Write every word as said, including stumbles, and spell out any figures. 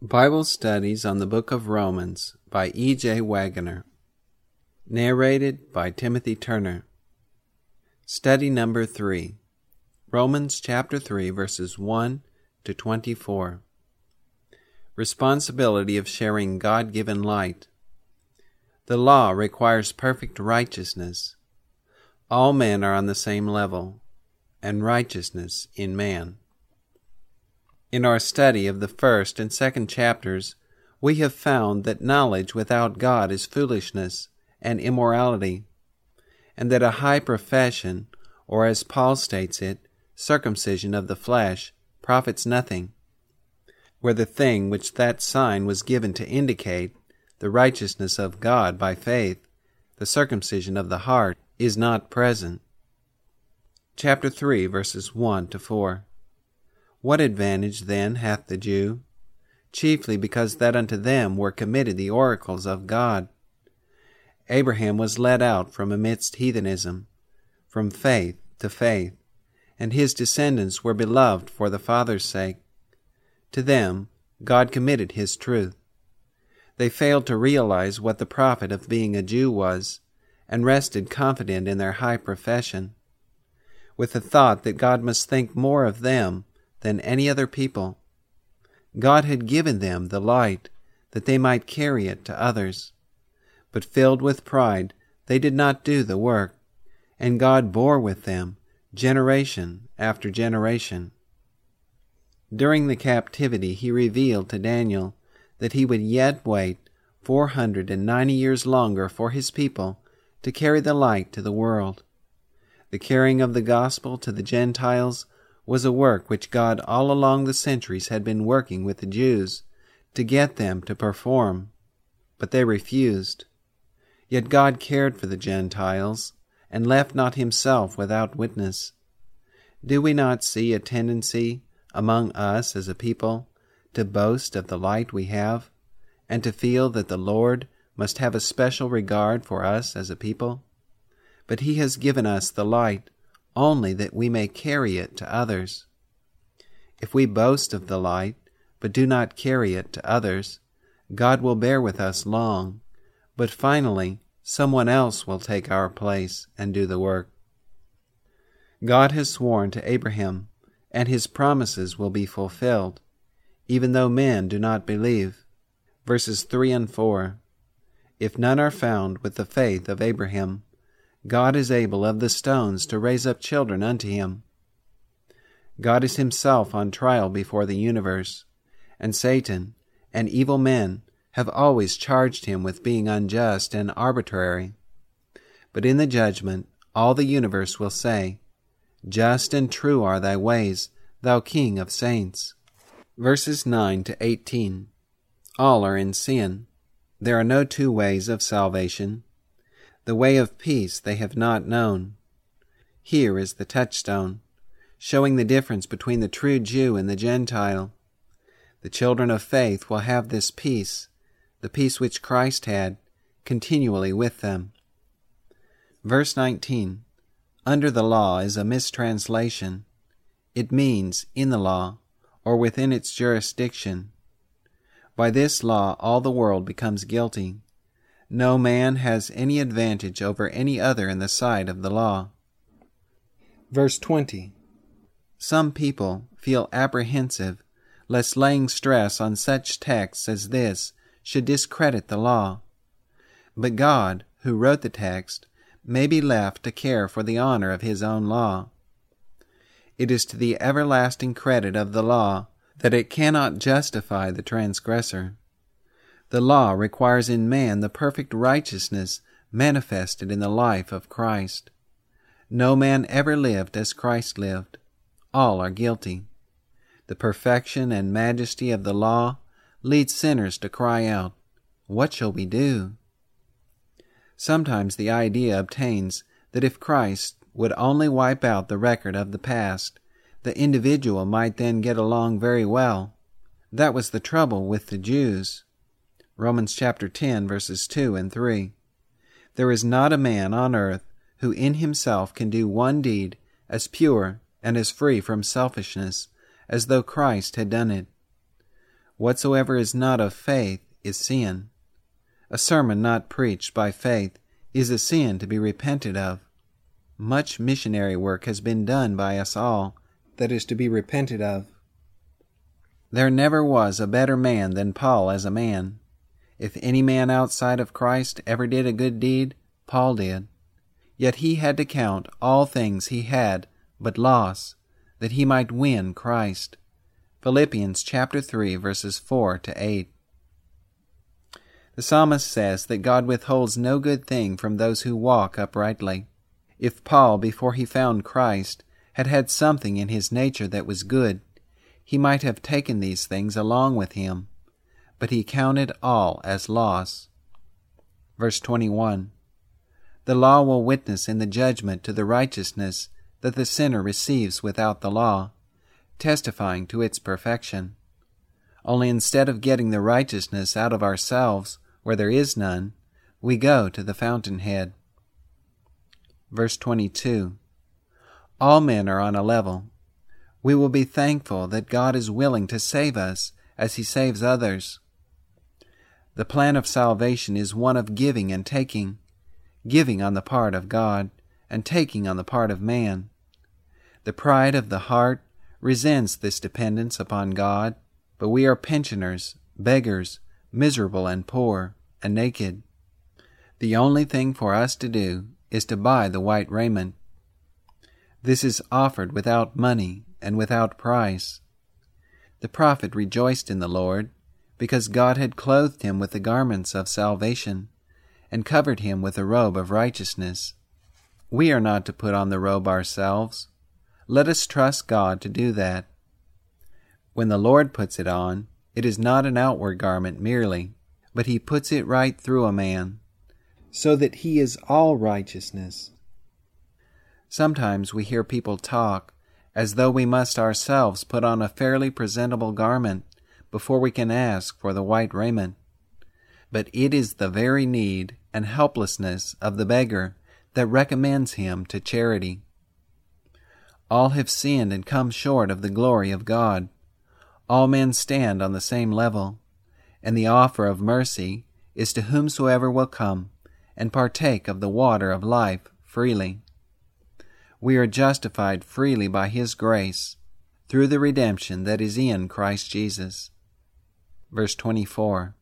Bible Studies on the Book of Romans by E J Wagoner. Narrated by Timothy Turner. Study number three. Romans chapter three, verses one to twenty-four. Responsibility of sharing God-given light. The law requires perfect righteousness. All men are on the same level, and righteousness in man. In our study of the first and second chapters, we have found that knowledge without God is foolishness and immorality, and that a high profession, or as Paul states it, circumcision of the flesh, profits nothing, where the thing which that sign was given to indicate, the righteousness of God by faith, the circumcision of the heart, is not present. Chapter three, verses one to four. What advantage then hath the Jew? Chiefly because that unto them were committed the oracles of God. Abraham was led out from amidst heathenism, from faith to faith, and his descendants were beloved for the Father's sake. To them God committed his truth. They failed to realize what the profit of being a Jew was, and rested confident in their high profession, with the thought that God must think more of them than any other people. God had given them the light that they might carry it to others. But filled with pride, they did not do the work, and God bore with them generation after generation. During the captivity he revealed to Daniel that he would yet wait four hundred and ninety years longer for his people to carry the light to the world. The carrying of the gospel to the Gentiles was a work which God all along the centuries had been working with the Jews to get them to perform, but they refused. Yet God cared for the Gentiles and left not himself without witness. Do we not see a tendency among us as a people to boast of the light we have, and to feel that the Lord must have a special regard for us as a people? But he has given us the light only that we may carry it to others. If we boast of the light, but do not carry it to others, God will bear with us long, but finally someone else will take our place and do the work. God has sworn to Abraham, and his promises will be fulfilled, even though men do not believe. Verses three and four. If none are found with the faith of Abraham, God is able of the stones to raise up children unto him. God is himself on trial before the universe, and Satan and evil men have always charged him with being unjust and arbitrary. But in the judgment all the universe will say, Just and true are thy ways, thou King of saints. Verses nine to eighteen. All are in sin. There are no two ways of salvation. The way of peace they have not known. Here is the touchstone, showing the difference between the true Jew and the Gentile. The children of faith will have this peace, the peace which Christ had, continually with them. Verse nineteen. Under the law is a mistranslation. It means in the law, or within its jurisdiction. By this law all the world becomes guilty. No man has any advantage over any other in the sight of the law. Verse twenty. Some people feel apprehensive lest laying stress on such texts as this should discredit the law. But God, who wrote the text, may be left to care for the honor of his own law. It is to the everlasting credit of the law that it cannot justify the transgressor. The law requires in man the perfect righteousness manifested in the life of Christ. No man ever lived as Christ lived. All are guilty. The perfection and majesty of the law leads sinners to cry out, What shall we do? Sometimes the idea obtains that if Christ would only wipe out the record of the past, the individual might then get along very well. That was the trouble with the Jews. Romans chapter ten, verses two and three. There is not a man on earth who in himself can do one deed as pure and as free from selfishness as though Christ had done it. Whatsoever is not of faith is sin. A sermon not preached by faith is a sin to be repented of. Much missionary work has been done by us all that is to be repented of. There never was a better man than Paul as a man. If any man outside of Christ ever did a good deed, Paul did. Yet he had to count all things he had but loss, that he might win Christ. Philippians chapter three, verses four to eight. The psalmist says that God withholds no good thing from those who walk uprightly. If Paul, before he found Christ, had had something in his nature that was good, he might have taken these things along with him, but he counted all as loss. Verse twenty-one. The law will witness in the judgment to the righteousness that the sinner receives without the law, testifying to its perfection. Only instead of getting the righteousness out of ourselves, where there is none, we go to the fountainhead. Verse twenty-two. All men are on a level. We will be thankful that God is willing to save us as He saves others. The plan of salvation is one of giving and taking, giving on the part of God and taking on the part of man. The pride of the heart resents this dependence upon God, but we are pensioners, beggars, miserable and poor, and naked. The only thing for us to do is to buy the white raiment. This is offered without money and without price. The prophet rejoiced in the Lord, because God had clothed him with the garments of salvation, and covered him with a robe of righteousness. We are not to put on the robe ourselves. Let us trust God to do that. When the Lord puts it on, it is not an outward garment merely, but He puts it right through a man, so that he is all righteousness. Sometimes we hear people talk as though we must ourselves put on a fairly presentable garment before we can ask for the white raiment. But it is the very need and helplessness of the beggar that recommends him to charity. All have sinned and come short of the glory of God. All men stand on the same level, and the offer of mercy is to whomsoever will come and partake of the water of life freely. We are justified freely by His grace through the redemption that is in Christ Jesus. Verse twenty-four.